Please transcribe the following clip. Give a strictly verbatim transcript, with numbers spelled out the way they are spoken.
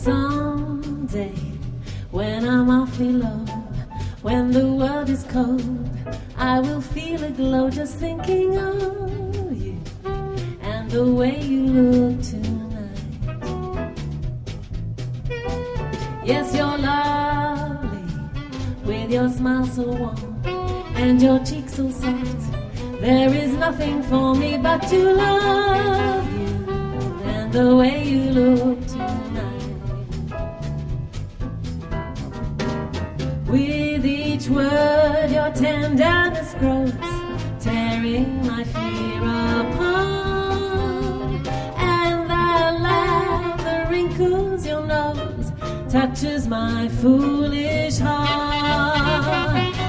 Someday, when I'm awfully low, when the world is cold, I will feel a glow just thinking of you and the way you look tonight. Yes, you're lovely, with your smile so warm and your cheeks so soft. There is nothing for me but to love you and the way you look tonight. With each word your tenderness grows, tearing my fear apart. And the laugh that wrinkles your nose touches my foolish